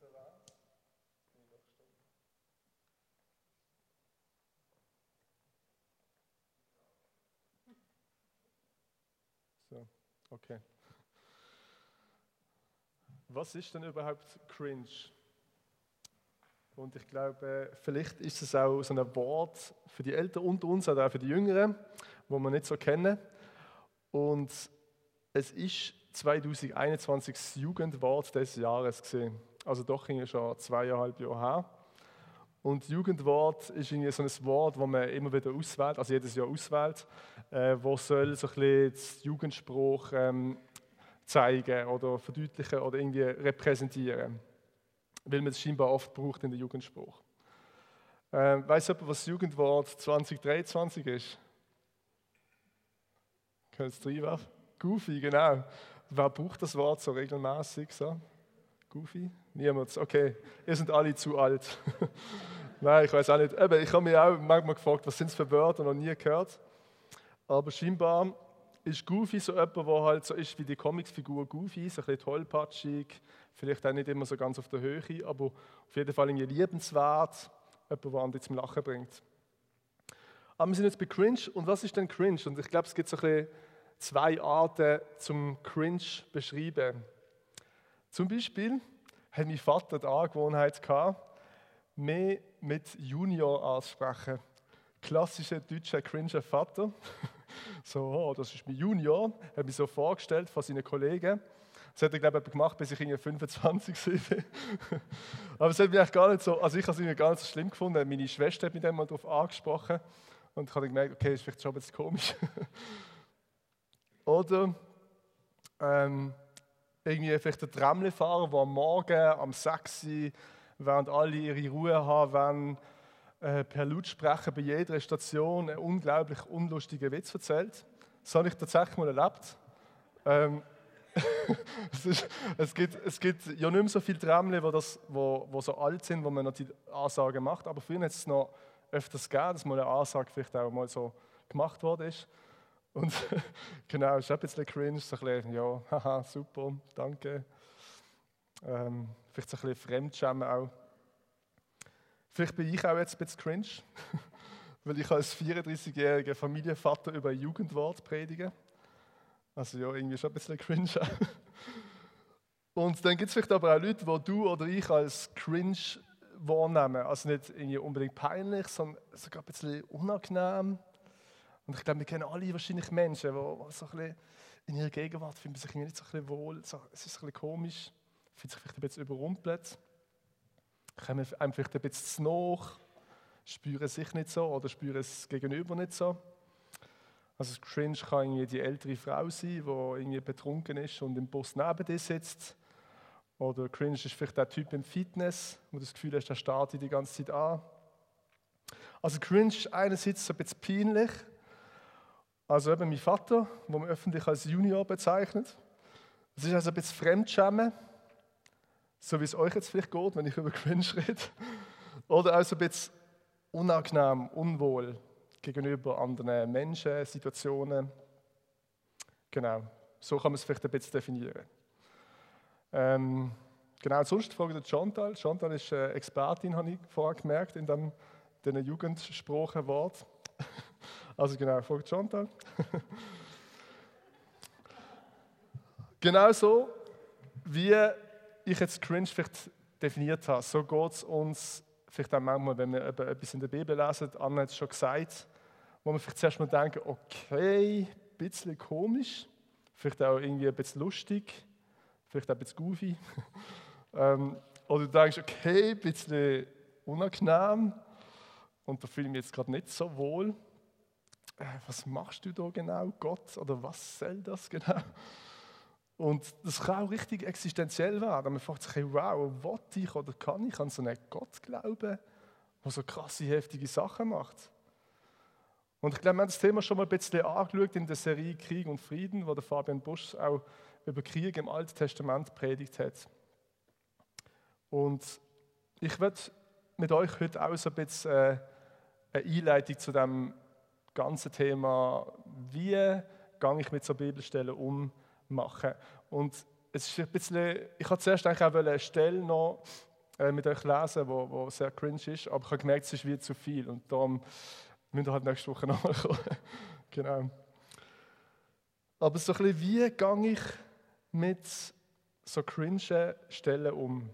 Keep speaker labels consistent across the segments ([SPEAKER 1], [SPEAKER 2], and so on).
[SPEAKER 1] So, okay. Was ist denn überhaupt cringe? Und ich glaube, vielleicht ist es auch so ein Wort für die Älteren unter uns oder auch für die Jüngeren, wo wir nicht so kennen. Und es ist 2021 das Jugendwort des Jahres gewesen. Also doch schon 2,5 Jahre her. Und Jugendwort ist irgendwie so ein Wort, das man immer wieder auswählt, also jedes Jahr auswählt, wo soll so ein bisschen das Jugendspruch zeigen oder verdeutlichen oder irgendwie repräsentieren. Weil man es scheinbar oft braucht in der Jugendspruch. Weiss jemand, was das Jugendwort 2023 ist? Können Sie es reinwerfen? Goofy, genau. Wer braucht das Wort so regelmäßig? So? Goofy? Niemand. Okay, ihr seid alle zu alt. Nein, ich weiß auch nicht. Eben, ich habe mich auch manchmal gefragt, was sind es für Wörter, noch nie gehört. Aber scheinbar ist Goofy so jemand, der halt so ist wie die Comicsfigur Goofy, so ein bisschen tollpatschig, vielleicht auch nicht immer so ganz auf der Höhe, aber auf jeden Fall irgendwie liebenswert, jemand, der andere zum Lachen bringt. Aber wir sind jetzt bei Cringe. Und was ist denn Cringe? Und ich glaube, es gibt so ein bisschen 2 Arten zum Cringe beschreiben. Zum Beispiel hat mein Vater die Angewohnheit gehabt, mehr mit Junior anzusprechen. Klassischer deutscher cringer Vater. So, oh, das ist mein Junior. Hat mich so vorgestellt von seinen Kollegen. Das hat er, glaube ich, gemacht, bis ich 25 war. Aber es hat mich gar nicht so, also ich habe es gar nicht so schlimm gefunden. Meine Schwester hat mich dann mal darauf angesprochen. Und ich habe gemerkt, okay, das ist vielleicht schon ein bisschen komisch. Oder irgendwie vielleicht der Tramlifahrer, der am Morgen am 6 Uhr, während alle ihre Ruhe haben, per Lautsprecher bei jeder Station einen unglaublich unlustigen Witz erzählt. Das habe ich tatsächlich mal erlebt. Es gibt ja nicht mehr so viele Tramle, die so alt sind, wo man noch die Ansagen macht. Aber früher hat es noch öfters gegeben, dass mal eine Ansage vielleicht auch mal so gemacht worden ist. Und genau, es ist ein bisschen cringe, so ein bisschen, ja, haha, super, danke. Vielleicht so ein bisschen Fremdschämen auch. Vielleicht bin ich auch jetzt ein bisschen cringe, weil ich als 34-jähriger Familienvater über ein Jugendwort predige. Also ja, irgendwie schon ein bisschen cringe. Und dann gibt es vielleicht aber auch Leute, die du oder ich als cringe wahrnehmen. Also nicht irgendwie unbedingt peinlich, sondern sogar ein bisschen unangenehm. Und ich glaube, wir kennen alle wahrscheinlich Menschen, die so ein bisschen in ihrer Gegenwart fühlen sich nicht so ein bisschen wohl. So, es ist ein bisschen komisch, fühlen sich vielleicht ein bisschen überrumpelt. Kommen einem vielleicht ein bisschen zu nahe, spüren sich nicht so oder spüren es gegenüber nicht so. Also cringe kann irgendwie die ältere Frau sein, die irgendwie betrunken ist und im Bus neben dir sitzt. Oder cringe ist vielleicht der Typ im Fitness, wo du das Gefühl hast, der startet die ganze Zeit an. Also cringe ist einerseits so ein bisschen peinlich. Also eben mein Vater, den man öffentlich als Junior bezeichnet. Es ist also ein bisschen Fremdschämen, so wie es euch jetzt vielleicht geht, wenn ich über cringe rede. Oder auch so ein bisschen unangenehm, unwohl gegenüber anderen Menschen, Situationen. Genau, so kann man es vielleicht ein bisschen definieren. Genau, sonst frage ich Chantal. Chantal ist Expertin, habe ich vorher gemerkt, in diesem Jugendsprachenwort. Also genau, frage Chantal. Genau so, wie ich jetzt cringe vielleicht definiert habe, so geht es uns vielleicht auch manchmal, wenn wir etwas in der Bibel lesen, Anna hat es schon gesagt, wo wir vielleicht zuerst mal denken, okay, ein bisschen komisch, vielleicht auch irgendwie ein bisschen lustig, vielleicht auch ein bisschen goofy. Oder du denkst, okay, ein bisschen unangenehm und da fühle ich mich jetzt gerade nicht so wohl. Was machst du da genau, Gott? Oder was soll das genau? Und das kann auch richtig existenziell werden. Man fragt sich, hey, wow, will ich oder kann ich an so einen Gott glauben, der so krasse, heftige Sachen macht? Und ich glaube, wir haben das Thema schon mal ein bisschen angeschaut in der Serie Krieg und Frieden, wo der Fabian Busch auch über Krieg im Alten Testament predigt hat. Und ich werde mit euch heute auch so ein bisschen eine Einleitung zu dem ganzen Thema, wie gehe ich mit so Bibelstellen machen. Und es ist ein bisschen, ich wollte zuerst eigentlich auch eine Stelle noch mit euch lesen, wo sehr cringe ist, aber ich habe gemerkt, es ist wie zu viel und darum müsst ihr halt nächste Woche nochmal kommen. Genau. Aber so ein bisschen, wie gehe ich mit so cringe Stellen um?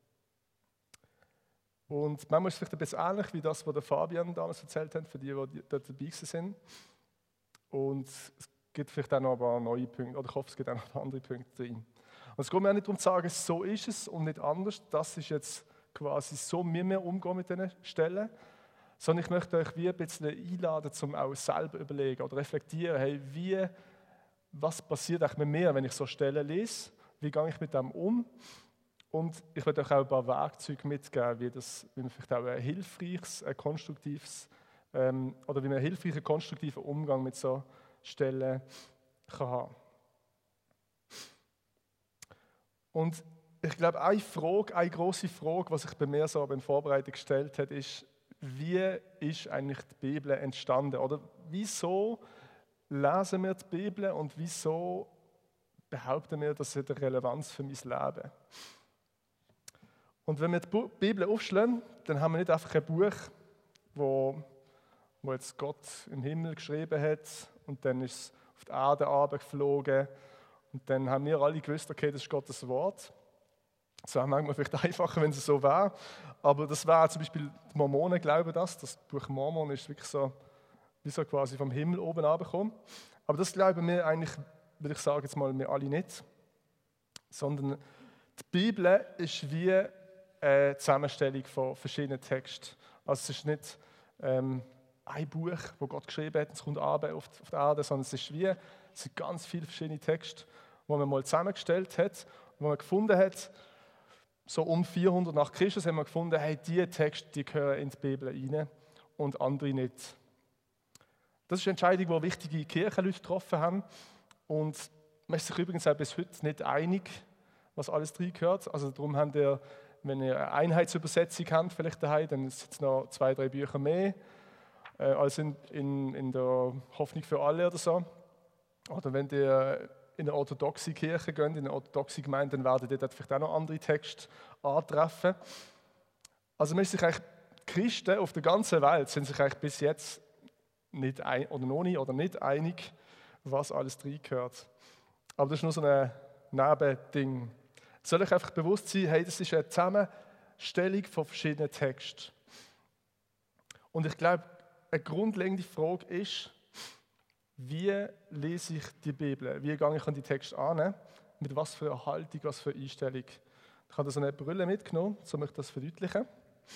[SPEAKER 1] Und manchmal ist es vielleicht ein bisschen ähnlich wie das, was der Fabian damals erzählt hat, für die dort dabei sind. Und es gibt vielleicht auch noch ein paar neue Punkte, oder ich hoffe, es gibt auch noch ein paar andere Punkte drin. Und es geht mir auch nicht darum zu sagen, so ist es und nicht anders. Das ist jetzt quasi so, wie wir umgehen mit diesen Stellen. Sondern ich möchte euch wie ein bisschen einladen, um auch selber überlegen oder reflektieren, hey, was passiert eigentlich mit mir, wenn ich so Stellen lese? Wie gehe ich mit dem um? Und ich werde euch auch ein paar Werkzeuge mitgeben, wie man vielleicht auch ein hilfreiches, ein konstruktives oder wie man einen hilfreichen, konstruktiven Umgang mit so Stellen kann haben. Und ich glaube, eine grosse Frage, die sich bei mir so in Vorbereitung gestellt hat, ist, wie ist eigentlich die Bibel entstanden? Oder wieso lesen wir die Bibel und wieso behaupten wir, das hat eine Relevanz für mein Leben? Und wenn wir die Bibel aufschlagen, dann haben wir nicht einfach ein Buch, wo jetzt Gott im Himmel geschrieben hat und dann ist es auf die Erde runtergeflogen und dann haben wir alle gewusst, okay, das ist Gottes Wort. Das wäre manchmal vielleicht einfacher, wenn es so wäre, aber das wäre zum Beispiel, die Mormonen glauben das Buch Mormon ist wirklich so, wie so quasi vom Himmel oben runtergekommen. Aber das glauben wir eigentlich, würde ich sagen, jetzt mal wir alle nicht, sondern die Bibel ist wie eine Zusammenstellung von verschiedenen Texten. Also es ist nicht ein Buch, das Gott geschrieben hat, und es kommt auf die Erde, sondern es sind ganz viele verschiedene Texte, die man mal zusammengestellt hat, wo man gefunden hat, so um 400 nach Christus haben wir gefunden, hey, diese Texte, die gehören in die Bibel rein und andere nicht. Das ist eine Entscheidung, die wichtige Kirchenleute getroffen haben und man ist sich übrigens auch bis heute nicht einig, was alles drin gehört. Also darum habt ihr, wenn ihr eine Einheitsübersetzung habt, vielleicht daheim, dann sind es noch 2, 3 Bücher mehr als in der Hoffnung für alle oder so. Oder wenn ihr in eine orthodoxe Kirche geht, in eine orthodoxe Gemeinde, dann werdet ihr dort vielleicht auch noch andere Texte antreffen. Also man ist sich eigentlich, die Christen auf der ganzen Welt sind sich eigentlich bis jetzt nicht einig, was alles drin gehört. Aber das ist nur so ein Nebending. Es soll euch einfach bewusst sein, hey, das ist eine Zusammenstellung von verschiedenen Texten. Und ich glaube, eine grundlegende Frage ist, wie lese ich die Bibel? Wie gehe ich an die Texte an? Mit was für einer Haltung, was für eine Einstellung? Ich habe da so eine Brille mitgenommen, um euch das zu verdeutlichen.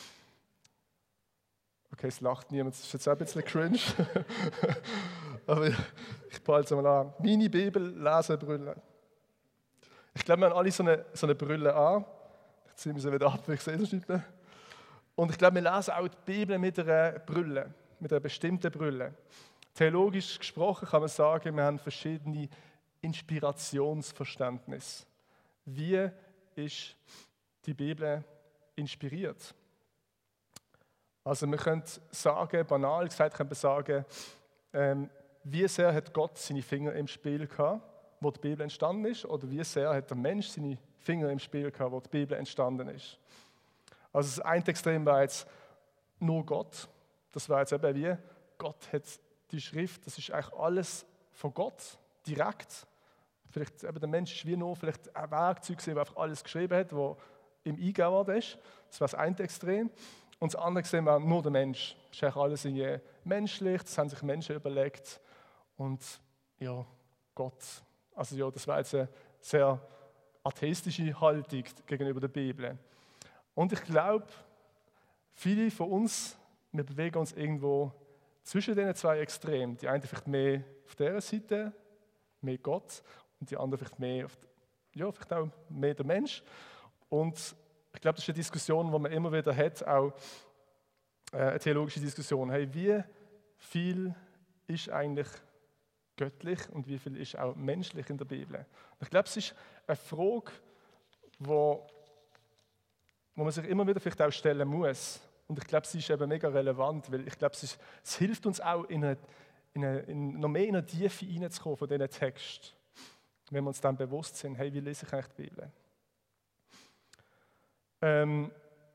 [SPEAKER 1] Okay, es lacht niemand, das ist jetzt auch ein bisschen cringe. Aber ich behalte es mal an. Meine Bibel-Lesebrille. Ich glaube, wir haben alle so eine Brille an. Ich ziehe sie wieder ab, weil ich sehe das nicht mehr. Und ich glaube, wir lesen auch die Bibel mit einer Brille, mit einer bestimmten Brille. Theologisch gesprochen kann man sagen, wir haben verschiedene Inspirationsverständnisse. Wie ist die Bibel inspiriert? Also wir können sagen, banal gesagt, können wir sagen, wie sehr hat Gott seine Finger im Spiel gehabt, wo die Bibel entstanden ist, oder wie sehr hat der Mensch seine Finger im Spiel gehabt, wo die Bibel entstanden ist. Also das eine Extrem war jetzt nur Gott. Das war jetzt eben wie, Gott hat die Schrift, das ist eigentlich alles von Gott, direkt. Vielleicht eben der Mensch ist wie nur vielleicht ein Werkzeug, das einfach alles geschrieben hat, das ihm eingegeben worden ist. Das war das eine Extrem. Und das andere Extrem war nur der Mensch. Das ist eigentlich alles irgendwie menschlich, das haben sich Menschen überlegt. Und ja, Gott. Also ja, das war jetzt eine sehr atheistische Haltung gegenüber der Bibel. Und ich glaube, viele von uns, wir bewegen uns irgendwo zwischen diesen zwei Extremen. Die eine vielleicht mehr auf dieser Seite, mehr Gott, und die andere vielleicht mehr vielleicht auch mehr der Mensch. Und ich glaube, das ist eine Diskussion, die man immer wieder hat, auch eine theologische Diskussion. Hey, wie viel ist eigentlich göttlich und wie viel ist auch menschlich in der Bibel? Und ich glaube, es ist eine Frage, wo man sich immer wieder vielleicht auch stellen muss. Und ich glaube, sie ist eben mega relevant, weil ich glaube, es hilft uns auch, noch mehr in eine Tiefe hineinzukommen von diesen Texten, wenn wir uns dann bewusst sind, hey, wie lese ich eigentlich die Bibel?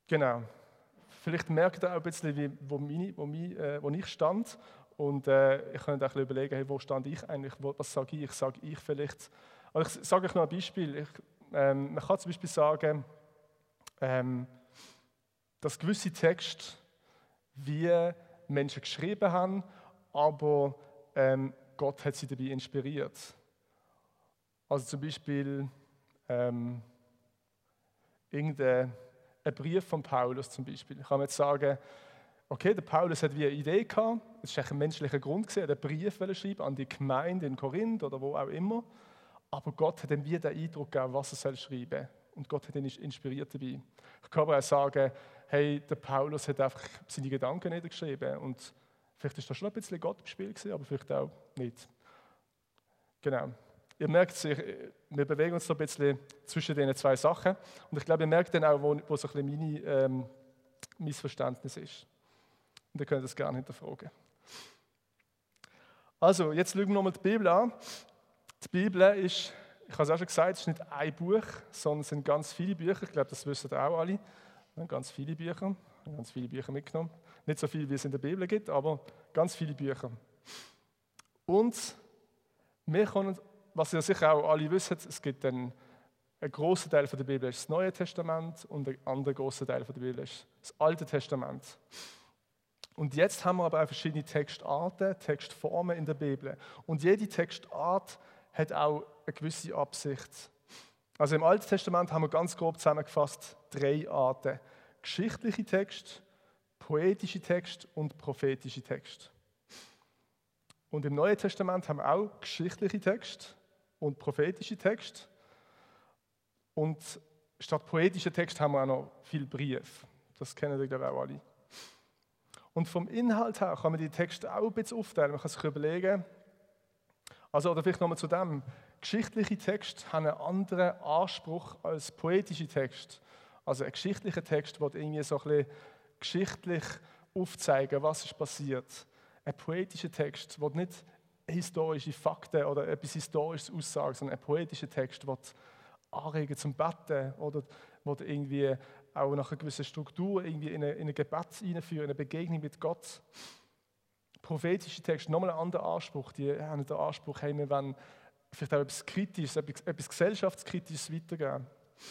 [SPEAKER 1] Genau. Vielleicht merkt ihr auch ein bisschen, wo ich stand. Und ich könnte auch ein bisschen überlegen, hey, wo stand ich eigentlich, was sage ich? Sage ich vielleicht, also ich sage euch noch ein Beispiel. Man kann zum Beispiel sagen, dass gewisse Texte wie Menschen geschrieben haben, aber Gott hat sie dabei inspiriert. Also zum Beispiel irgendein Brief von Paulus zum Beispiel. Ich kann jetzt sagen, okay, der Paulus hat wie eine Idee gehabt, es war ein menschlicher Grund, er wollte einen Brief schreiben an die Gemeinde in Korinth oder wo auch immer, aber Gott hat ihm wie den Eindruck gegeben, was er schreiben soll. Und Gott hat ihn inspiriert dabei. Ich kann aber auch sagen, hey, der Paulus hat einfach seine Gedanken niedergeschrieben und vielleicht ist da schon ein bisschen Gott im Spiel gewesen, aber vielleicht auch nicht. Genau. Ihr merkt, wir bewegen uns so ein bisschen zwischen diesen zwei Sachen. Und ich glaube, ihr merkt dann auch, wo so ein bisschen meine Missverständnis ist. Und ihr könnt das gerne hinterfragen. Also, jetzt schauen wir nochmal die Bibel an. Die Bibel ist, ich habe es auch schon gesagt, es ist nicht ein Buch, sondern es sind ganz viele Bücher. Ich glaube, das wissen auch alle. Ganz viele Bücher. Ich habe ganz viele Bücher mitgenommen. Nicht so viel, wie es in der Bibel gibt, aber ganz viele Bücher. Und wir können, was ihr sicher auch alle wisst, es gibt ein grosser Teil von der Bibel ist das Neue Testament und ein anderer grosser Teil von der Bibel ist das Alte Testament. Und jetzt haben wir aber auch verschiedene Textarten, Textformen in der Bibel. Und jede Textart hat auch eine gewisse Absicht. Also im Alten Testament haben wir ganz grob zusammengefasst 3 Arten. Geschichtliche Text, poetische Text und prophetische Text. Und im Neuen Testament haben wir auch geschichtliche Text und prophetische Text. Und statt poetischer Text haben wir auch noch viel Brief. Das kennen wir, glaube ich, auch alle. Und vom Inhalt her kann man die Texte auch ein bisschen aufteilen. Man kann sich überlegen, oder vielleicht nochmal zu dem, geschichtliche Texte haben einen anderen Anspruch als poetische Texte. Also ein geschichtlicher Text wird irgendwie so ein bisschen geschichtlich aufzeigen, was ist passiert. Ein poetischer Text wird nicht historische Fakten oder etwas Historisches aussagen, sondern ein poetischer Text wird anregen zum Beten oder wird irgendwie auch nach einer gewissen Struktur irgendwie in ein Gebet hineinführen, in eine Begegnung mit Gott. Prophetische Texte, nochmal einen anderen Anspruch. Die haben den Anspruch, hey, wir wollen vielleicht auch etwas Kritisches, etwas Gesellschaftskritisches weitergeben.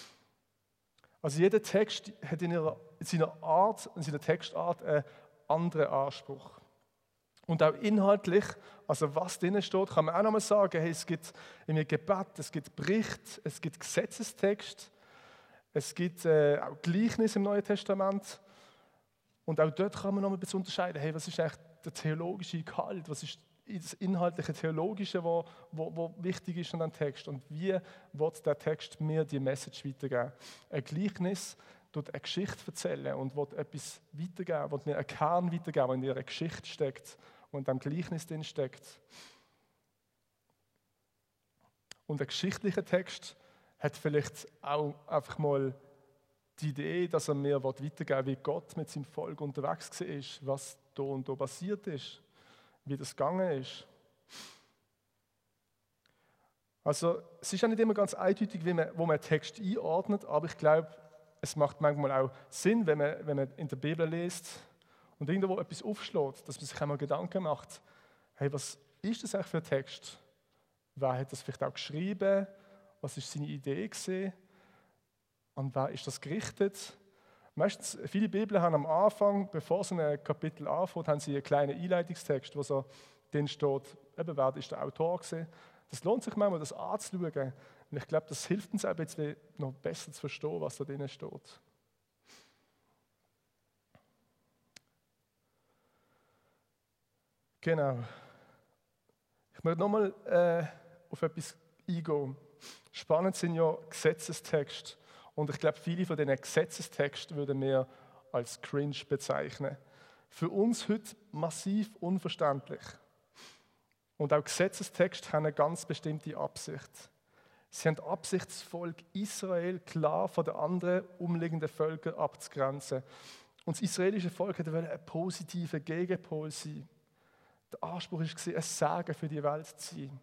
[SPEAKER 1] Also jeder Text hat in seiner Art, in seiner Textart einen anderen Anspruch. Und auch inhaltlich, also was drinnen steht, kann man auch nochmal sagen, hey, es gibt in einem Gebet, es gibt Bericht, es gibt Gesetzestext, es gibt auch Gleichnis im Neuen Testament. Und auch dort kann man nochmal ein bisschen unterscheiden, hey, was ist eigentlich der theologische Gehalt, was ist das inhaltliche Theologische, was wichtig ist an dem Text und wie wird der Text mir die Message weitergeben. Ein Gleichnis tut eine Geschichte erzählen und wird etwas weitergeben, wird mir einen Kern weitergeben, der in ihrer Geschichte steckt und in dem Gleichnis drin steckt. Und ein geschichtlicher Text hat vielleicht auch einfach mal die Idee, dass er mir weitergeben will, wie Gott mit seinem Volk unterwegs war, was da und da passiert ist, wie das gegangen ist. Also es ist ja nicht immer ganz eindeutig, wo man einen Text einordnet, aber ich glaube, es macht manchmal auch Sinn, wenn man in der Bibel liest und irgendwo etwas aufschlägt, dass man sich einmal Gedanken macht, hey, was ist das eigentlich für ein Text? Wer hat das vielleicht auch geschrieben? Was ist seine Idee gewesen? An wer ist das gerichtet? Meistens, viele Bibeln haben am Anfang, bevor so ein Kapitel anfängt, haben sie einen kleinen Einleitungstext, wo so drin steht, eben, wer ist der Autor gewesen. Das lohnt sich manchmal, das anzuschauen. Und ich glaube, das hilft uns auch ein bisschen noch besser zu verstehen, was da drin steht. Genau. Ich möchte nochmal auf etwas eingehen. Spannend sind ja Gesetzestexte. Und ich glaube, viele von diesen Gesetzestexten würden wir als cringe bezeichnen. Für uns heute massiv unverständlich. Und auch Gesetzestexte haben eine ganz bestimmte Absicht. Sie haben die Absicht, das Volk Israel klar von den anderen umliegenden Völkern abzugrenzen. Und das israelische Volk wollte ein positiver Gegenpol sein. Der Anspruch war, ein Segen für die Welt zu sein.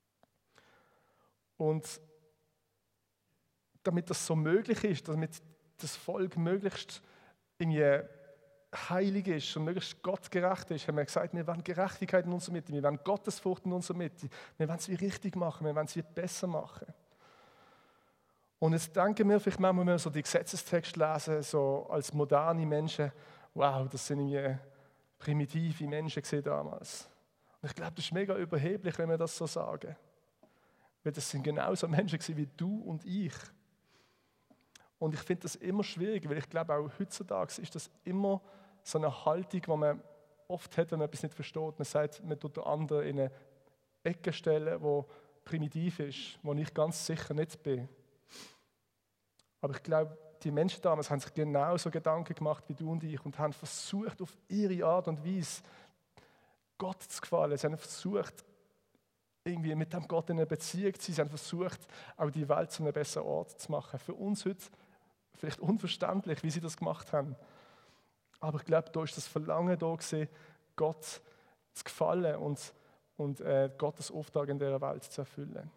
[SPEAKER 1] Und damit das so möglich ist, damit das Volk möglichst irgendwie heilig ist und möglichst gottgerecht ist, haben wir gesagt, wir wollen Gerechtigkeit in unserer Mitte, wir wollen Gottesfurcht in unserer Mitte, wir wollen es wie richtig machen, wir wollen es wie besser machen. Und jetzt denken wir vielleicht manchmal, wenn wir so die Gesetzestexte lesen, so als moderne Menschen, wow, das sind irgendwie primitive Menschen gewesen damals. Und ich glaube, das ist mega überheblich, wenn wir das so sagen. Weil das sind genauso Menschen gewesen wie du und ich. Und ich finde das immer schwierig, weil ich glaube, auch heutzutage ist das immer so eine Haltung, die man oft hat, wenn man etwas nicht versteht. Man sagt, man tut den anderen in eine Ecke stellen, die primitiv ist, wo ich ganz sicher nicht bin. Aber ich glaube, die Menschen damals haben sich genauso Gedanken gemacht wie du und ich und haben versucht, auf ihre Art und Weise Gott zu gefallen. Sie haben versucht, irgendwie mit dem Gott in einer Beziehung zu sein. Sie haben versucht, auch die Welt zu einem besseren Ort zu machen. Für uns heute vielleicht unverständlich, wie sie das gemacht haben. Aber ich glaube, da ist das Verlangen da gewesen, Gott zu gefallen und Gottes Auftrag in dieser Welt zu erfüllen.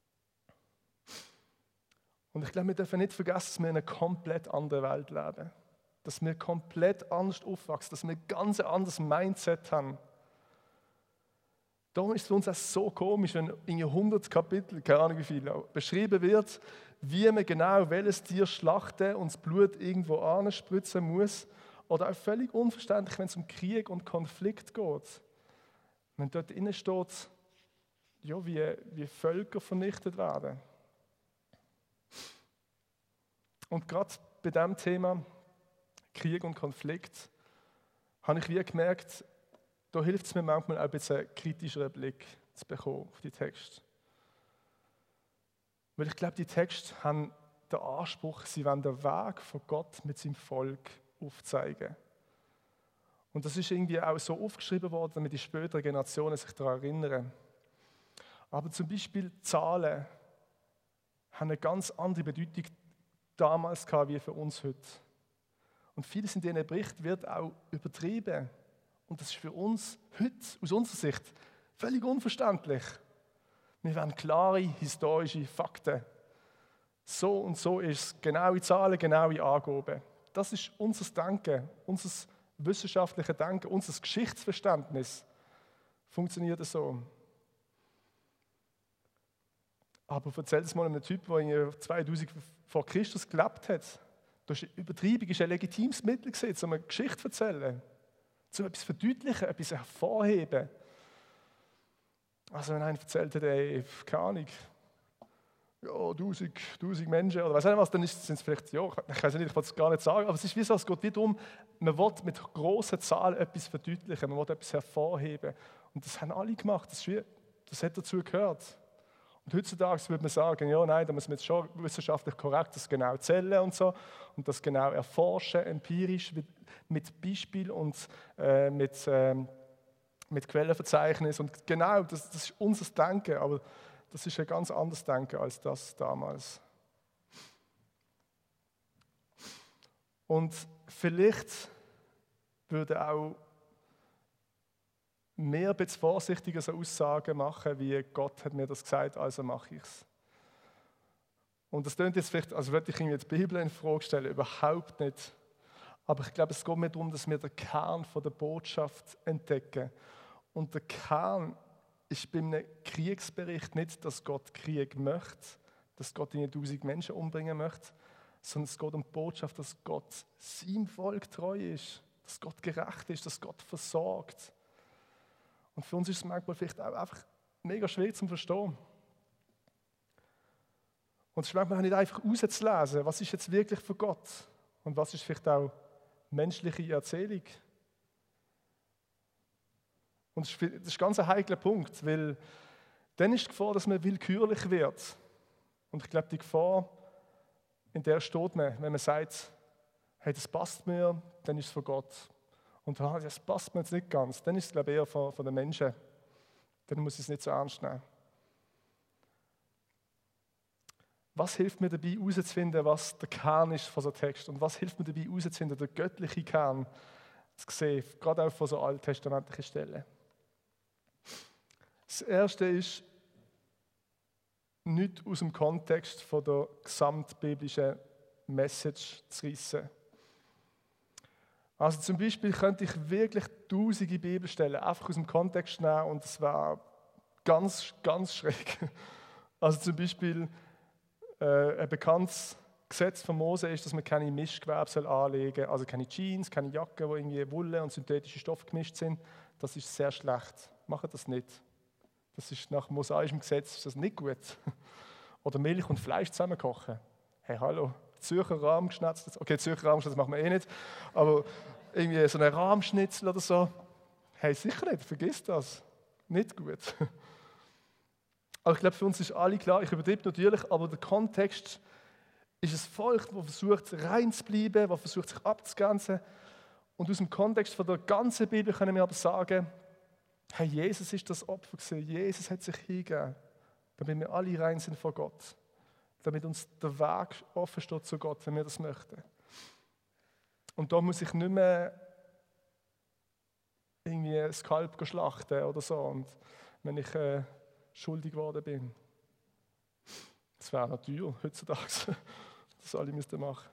[SPEAKER 1] Und ich glaube, wir dürfen nicht vergessen, dass wir in einer komplett anderen Welt leben. Dass wir komplett anders aufwachsen, dass wir ein ganz anderes Mindset haben. Darum ist es für uns auch so komisch, wenn in 100 Kapiteln, keine Ahnung wie viel, beschrieben wird, wie man genau welches Tier schlachten und das Blut irgendwo anspritzen muss. Oder auch völlig unverständlich, wenn es um Krieg und Konflikt geht. Wenn dort drin steht, ja, wie Völker vernichtet werden. Und gerade bei diesem Thema Krieg und Konflikt habe ich wie gemerkt, da hilft es mir manchmal auch ein bisschen einen kritischeren Blick zu bekommen auf die Texte. Weil ich glaube, die Texte haben den Anspruch, sie wollen den Weg von Gott mit seinem Volk aufzeigen. Und das ist irgendwie auch so aufgeschrieben worden, damit die späteren Generationen sich daran erinnern. Aber zum Beispiel Zahlen haben eine ganz andere Bedeutung damals gehabt wie für uns heute. Und vieles in diesen Berichten wird auch übertrieben. Und das ist für uns heute, aus unserer Sicht, völlig unverständlich. Wir wollen klare historische Fakten. So und so ist es, genaue Zahlen, genaue Angaben. Das ist unser Denken, unser wissenschaftliches Denken, unser Geschichtsverständnis. Funktioniert so. Aber erzähl es mal einem Typ, der 2000 vor Christus gelebt hat. Das ist Übertreibung ist ein legitimes Mittel gewesen, um eine Geschichte zu erzählen. Um etwas verdeutlichen, etwas hervorheben. Also wenn einer erzählt hat, ey, keine Ahnung, ja, 1000 Menschen oder was auch immer, dann sind es vielleicht, ja, ich weiß nicht, ich wollte es gar nicht sagen, aber es ist wie so, es geht wie darum, man will mit grossen Zahlen etwas verdeutlichen, man will etwas hervorheben. Und das haben alle gemacht, das hat dazu gehört. Und heutzutage würde man sagen, ja, nein, da muss man jetzt schon wissenschaftlich korrekt das genau zählen und so und das genau erforschen, empirisch, mit Beispiel und mit Quellenverzeichnis. Und genau, das ist unser Denken, aber das ist ein ganz anderes Denken als das damals. Und vielleicht würde auch mehr ein bisschen vorsichtiger so Aussagen machen, wie Gott hat mir das gesagt, also mache ich es. Und das klingt jetzt vielleicht, also würde ich irgendwie die Bibel in Frage stellen, überhaupt nicht. Aber ich glaube, es geht mir darum, dass wir den Kern von der Botschaft entdecken. Und der Kern ist bei einem Kriegsbericht nicht, dass Gott Krieg möchte, dass Gott 1000 Menschen umbringen möchte, sondern es geht um die Botschaft, dass Gott seinem Volk treu ist, dass Gott gerecht ist, dass Gott versorgt. Und für uns ist es manchmal vielleicht auch einfach mega schwer zu verstehen. Und es ist manchmal nicht einfach rauszulesen, was ist jetzt wirklich für Gott und was ist vielleicht auch menschliche Erzählung. Und das ist ganz ein heikler Punkt, weil dann ist die Gefahr, dass man willkürlich wird. Und ich glaube, die Gefahr, in der steht man, wenn man sagt, hey, das passt mir, dann ist es von Gott. Und das passt mir jetzt nicht ganz, dann ist es, glaube ich, eher von den Menschen. Dann muss ich es nicht so ernst nehmen. Was hilft mir dabei, herauszufinden, was der Kern ist von so einem Text? Und was hilft mir dabei, herauszufinden, den göttlichen Kern zu sehen, gerade auch von so alttestamentlichen Stellen? Das Erste ist, nicht aus dem Kontext von der gesamtbiblischen Message zu reissen. Also zum Beispiel könnte ich wirklich tausende Bibelstellen einfach aus dem Kontext nehmen und es war ganz, ganz schräg. Also zum Beispiel ein bekanntes Gesetz von Mose ist, dass man keine Mischgewebe anlegen soll, also keine Jeans, keine Jacken, wo irgendwie Wolle und synthetische Stoffe gemischt sind. Das ist sehr schlecht. Macht das nicht. Das ist nach mosaischem Gesetz ist das nicht gut. Oder Milch und Fleisch zusammen kochen. Hey, hallo, Zürcher Rahmschnitzel. Okay, Zürcher Rahmschnitzel machen wir eh nicht. Aber irgendwie so ein Rahmschnitzel oder so. Hey, sicher nicht, vergiss das. Nicht gut. Aber ich glaube, für uns ist alle klar, ich übertreibe natürlich, aber der Kontext ist ein Volk, das versucht, rein zu bleiben, das versucht, sich abzugrenzen. Und aus dem Kontext von der ganzen Bibel können wir aber sagen, hey, Jesus ist das Opfer gewesen. Jesus hat sich hingegeben, damit wir alle rein sind vor Gott. Damit uns der Weg offen steht zu Gott, wenn wir das möchten. Und da muss ich nicht mehr irgendwie ein Kalb schlachten oder so, und wenn ich schuldig geworden bin. Das wäre natürlich heutzutage, das alle müssten machen.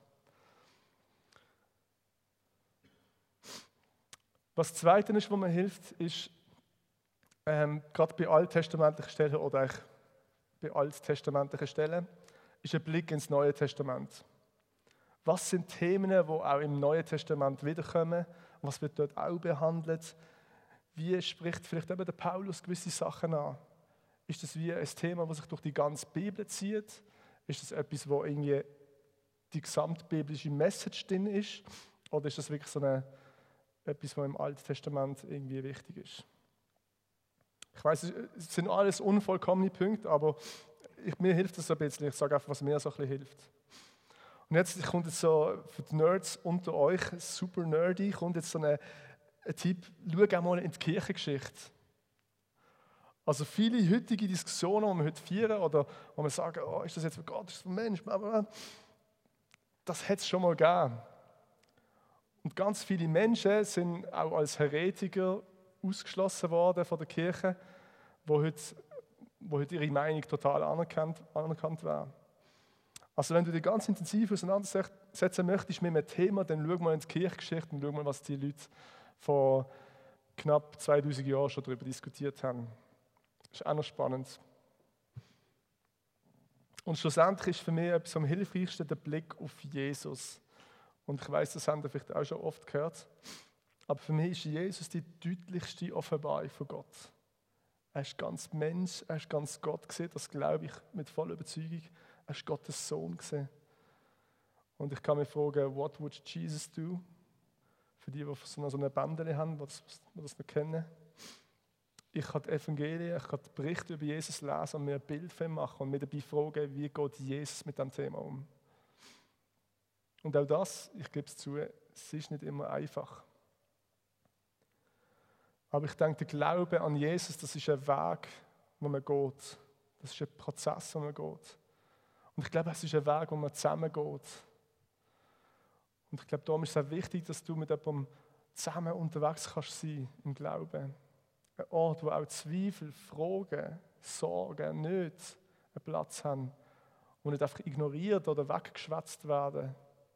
[SPEAKER 1] Was das Zweite ist, was mir hilft, ist, gerade bei alttestamentlichen Stellen oder eigentlich bei alttestamentlichen Stellen, ist ein Blick ins Neue Testament. Was sind Themen, die auch im Neuen Testament wiederkommen? Was wird dort auch behandelt? Wie spricht vielleicht eben der Paulus gewisse Sachen an? Ist das wie ein Thema, das sich durch die ganze Bibel zieht? Ist das etwas, wo irgendwie die gesamtbiblische Message drin ist? Oder ist das wirklich so etwas, was im Alten Testament irgendwie wichtig ist? Ich weiß, es sind alles unvollkommene Punkte, aber mir hilft das ein bisschen. Ich sage einfach, was mir so ein bisschen hilft. Und jetzt kommt jetzt so für die Nerds unter euch, super nerdy, kommt jetzt so ein Tipp, schau mal in die Kirchengeschichte. Also viele heutige Diskussionen, die wir heute führen, oder wo wir sagen, oh, ist das jetzt für Gott, ist das für Mensch, das hat es schon mal gegeben. Und ganz viele Menschen sind auch als Heretiker ausgeschlossen worden von der Kirche, wo heute ihre Meinung total anerkannt wäre. Also wenn du dich ganz intensiv auseinandersetzen möchtest mit einem Thema, dann schau mal in die Kirchengeschichte und schau mal, was die Leute vor knapp 2000 Jahren schon darüber diskutiert haben. Das ist auch noch spannend. Und schlussendlich ist für mich etwas am hilfreichsten der Blick auf Jesus. Und ich weiß, das habt ihr vielleicht auch schon oft gehört. Aber für mich ist Jesus die deutlichste Offenbarung von Gott. Er ist ganz Mensch, er ist ganz Gott gewesen, das glaube ich mit voller Überzeugung. Er ist Gottes Sohn gewesen. Und ich kann mich fragen, what would Jesus do? Für die so eine Bändchen haben, die das noch kennen. Ich kann die Evangelien, ich kann die Berichte über Jesus lesen und mir ein Bild von ihm machen und mir dabei fragen, wie geht Jesus mit diesem Thema um. Und auch das, ich gebe es zu, es ist nicht immer einfach. Aber ich denke, der Glaube an Jesus, das ist ein Weg, wo man geht. Das ist ein Prozess, wo man geht. Und ich glaube, es ist ein Weg, wo man zusammen geht. Und ich glaube, darum ist es auch wichtig, dass du mit jemandem zusammen unterwegs kannst sein im Glauben. Ein Ort, wo auch Zweifel, Fragen, Sorgen, Nöte einen Platz haben und nicht einfach ignoriert oder weggeschwätzt werden.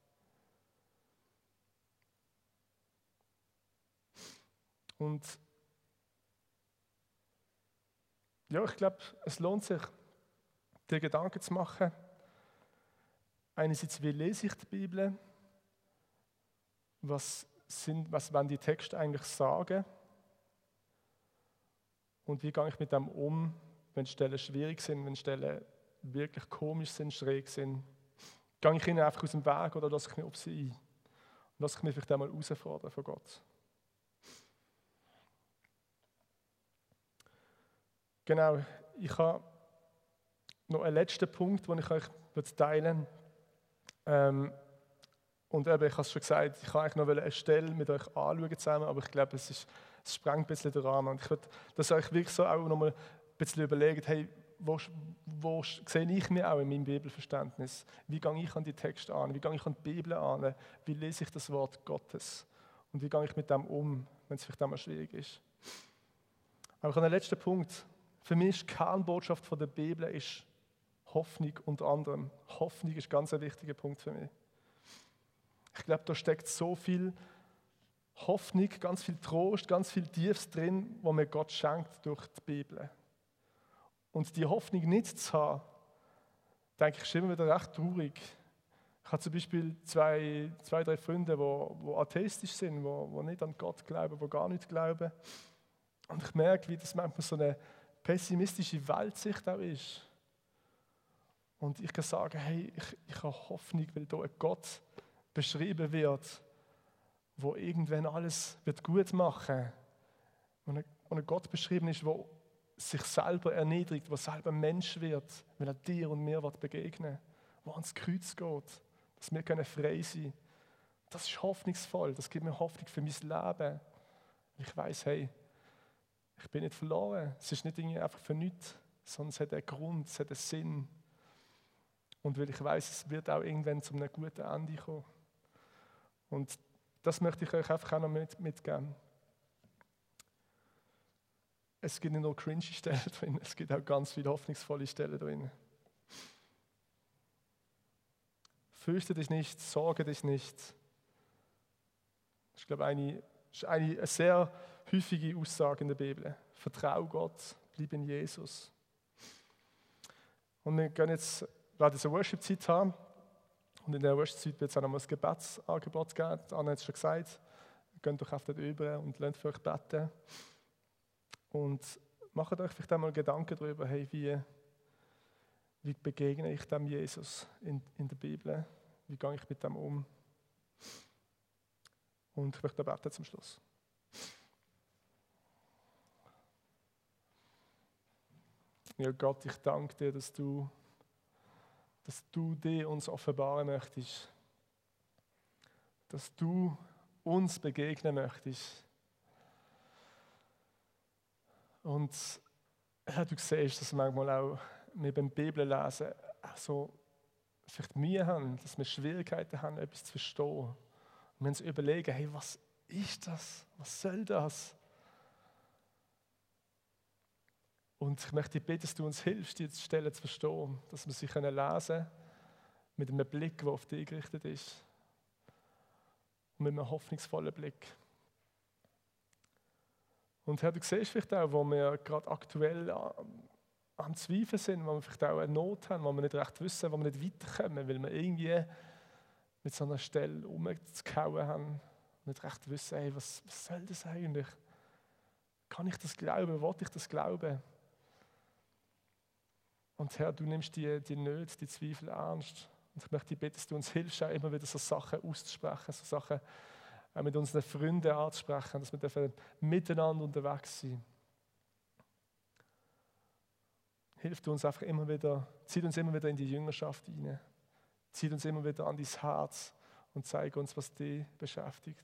[SPEAKER 1] Und ja, ich glaube, es lohnt sich, dir Gedanken zu machen. Einerseits, wie lese ich die Bibel? Was wollen die Texte eigentlich sagen? Und wie gehe ich mit dem um, wenn Stellen schwierig sind, wenn Stellen wirklich komisch sind, schräg sind? Gehe ich ihnen einfach aus dem Weg oder lasse ich mich auf sie ein? Und lasse ich mich vielleicht einmal herausfordern von Gott? Genau, ich habe noch einen letzten Punkt, den ich euch teilen möchte. Und eben, ich habe es schon gesagt, ich kann eigentlich noch eine Stelle mit euch anschauen zusammen, aber ich glaube, es sprengt ein bisschen den Rahmen. Und ich würde, dass ihr euch wirklich so auch noch mal ein bisschen überlegt, hey, wo sehe ich mich auch in meinem Bibelverständnis? Wie gehe ich an die Texte an? Wie gehe ich an die Bibel an? Wie lese ich das Wort Gottes? Und wie gehe ich mit dem um, wenn es vielleicht einmal schwierig ist? Aber einen letzten Punkt. Für mich ist die Kernbotschaft der Bibel ist Hoffnung unter anderem. Hoffnung ist ganz ein wichtiger Punkt für mich. Ich glaube, da steckt so viel Hoffnung, ganz viel Trost, ganz viel Tiefes drin, was mir Gott schenkt durch die Bibel. Und die Hoffnung nicht zu haben, denke ich, ist immer wieder recht traurig. Ich habe zum Beispiel zwei, drei Freunde, die atheistisch sind, die nicht an Gott glauben, die gar nicht glauben. Und ich merke, wie das manchmal so eine pessimistische Weltsicht auch ist. Und ich kann sagen, hey, ich habe Hoffnung, weil da ein Gott beschrieben wird, wo irgendwann alles wird gut machen wird. Und ein Gott beschrieben ist, wo sich selber erniedrigt, wo selber Mensch wird, weil er dir und mir begegnen will, wo ans Kreuz geht, dass wir frei sein können. Das ist hoffnungsvoll, das gibt mir Hoffnung für mein Leben. Ich weiß, hey, ich bin nicht verloren. Es ist nicht irgendwie einfach für nichts, sondern es hat einen Grund, es hat einen Sinn. Und weil ich weiß, es wird auch irgendwann zu einem guten Ende kommen. Und das möchte ich euch einfach auch noch mitgeben. Es gibt nicht nur cringe Stellen drin, es gibt auch ganz viele hoffnungsvolle Stellen drin. Fürchte dich nicht, sorge dich nicht. Ich glaube, eine sehr häufige Aussage in der Bibel. Vertrau Gott, bleib in Jesus. Und wir werden jetzt eine Worship-Zeit haben. Und in der Worship-Zeit wird es auch noch mal ein Gebetsangebot geben. Anna hat es schon gesagt. Geht doch auf dort über und lernt für euch beten. Und macht euch vielleicht einmal Gedanken darüber, hey, wie begegne ich dem Jesus in der Bibel? Wie gehe ich mit dem um? Und ich möchte beten zum Schluss. Ja, Gott, ich danke dir, dass du dir uns offenbaren möchtest. Dass du uns begegnen möchtest. Und Herr, du siehst, dass manchmal auch wir beim Bibellesen auch so vielleicht Mühe haben, dass wir Schwierigkeiten haben, etwas zu verstehen. Und wir uns überlegen, hey, was ist das? Was soll das? Und ich möchte dich bitten, dass du uns hilfst, diese Stellen zu verstehen, dass wir sie lesen können mit einem Blick, der auf dich gerichtet ist. Und mit einem hoffnungsvollen Blick. Und Herr, du siehst vielleicht auch, wo wir gerade aktuell am Zweifeln sind, wo wir vielleicht auch eine Not haben, wo wir nicht recht wissen, wo wir nicht weiterkommen, weil wir irgendwie mit so einer Stelle rumgehauen haben und nicht recht wissen, hey, was soll das eigentlich? Kann ich das glauben? Will ich das glauben? Und Herr, du nimmst die Nöte, die Zweifel ernst. Und ich möchte dich bitten, dass du uns hilfst, auch immer wieder so Sachen auszusprechen, so Sachen auch mit unseren Freunden anzusprechen, dass wir miteinander unterwegs sind. Hilft uns einfach immer wieder, zieht uns immer wieder in die Jüngerschaft hinein. Zieht uns immer wieder an dein Herz und zeig uns, was dich beschäftigt.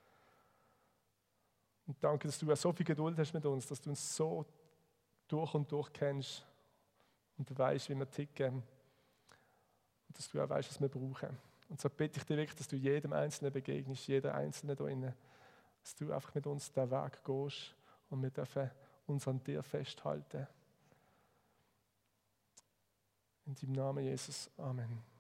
[SPEAKER 1] Und danke, dass du auch so viel Geduld hast mit uns, dass du uns so durch und durch kennst und du weißt, wie wir ticken. Und dass du auch weißt, was wir brauchen. Und so bitte ich dich wirklich, dass du jedem Einzelnen begegnest, jeder Einzelne da drinnen, dass du einfach mit uns den Weg gehst und wir dürfen uns an dir festhalten. In deinem Namen, Jesus. Amen.